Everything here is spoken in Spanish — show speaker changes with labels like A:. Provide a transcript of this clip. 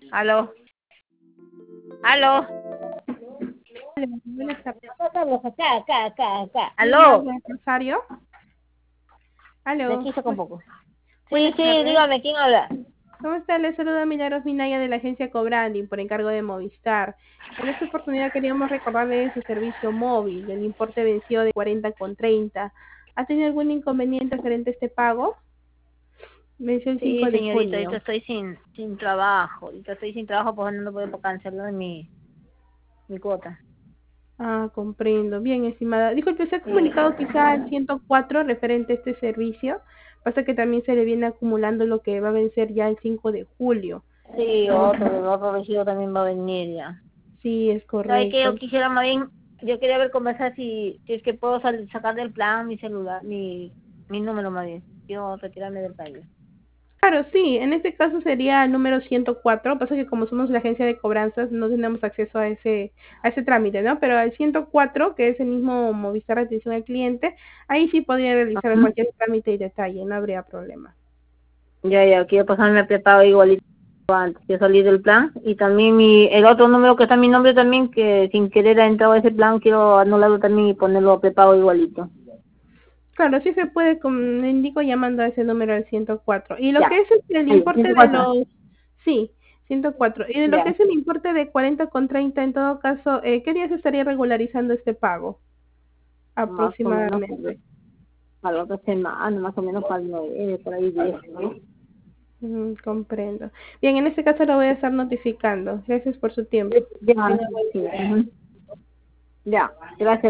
A: Aló, aló.
B: Buenas tardes.
A: Acá.
B: Llamadas
A: Aló.
B: de Rosario.
A: De
B: Aló.
A: aquí saca un poco. Sí,
B: Buenas
A: sí,
B: tardes.
A: dígame, ¿quién habla?
B: ¿Cómo está? Le saluda Milagros Minaya de la agencia Cobranding por encargo de Movistar. En esta oportunidad queríamos recordarle su servicio móvil, el importe vencido de 40,30. ¿Ha tenido algún inconveniente referente a este pago? Venció el
A: Sí,
B: 5 de
A: señorita, ahorita
B: junio.
A: estoy sin trabajo. Ahorita estoy sin trabajo, pues no puedo cancelar mi cuota.
B: Ah, comprendo. Bien, estimada. Disculpe, ¿se ha
A: Sí.
B: comunicado quizá al 104 referente a este servicio? Pasa que también se le viene acumulando lo que va a vencer ya el 5 de julio.
A: Sí,
B: Como
A: otro regidor también va a venir ya.
B: sí, es
A: ¿Sabe qué? Yo
B: correcto.
A: quisiera más bien, yo quería ver conversar si es que puedo sacar del plan mi celular, mi número más bien. Quiero retirarme del país.
B: Claro, sí, en este caso sería el número 104. Pasa que como somos la agencia de cobranzas no tenemos acceso a ese trámite, ¿no? Pero al 104, que es el mismo Movistar de Atención al Cliente, ahí sí podría realizar
A: Ajá.
B: cualquier trámite y detalle, no habría problema.
A: Ya, quiero pasarme a prepago igualito antes de salir del plan. Y también el otro número que está en mi nombre también, que sin querer ha entrado a ese plan, quiero anularlo también y ponerlo a prepago igualito.
B: Claro, sí se puede, como le indico, llamando a ese número al 104. Y lo
A: Ya,
B: que es el
A: ahí,
B: importe de
A: 104.
B: los... Sí, 104. Y de lo que
A: Ya,
B: es el importe de 40,30, en todo caso, ¿qué días estaría regularizando este pago?
A: más o menos
B: Aproximadamente.
A: para la otra semana, más o menos para el 9, por ahí 10, ¿no?
B: Comprendo. Bien, en este caso lo voy a estar notificando. Gracias por su tiempo.
A: Ya,
B: Tenga buen
A: sí,
B: día.
A: ujú. Ya, gracias.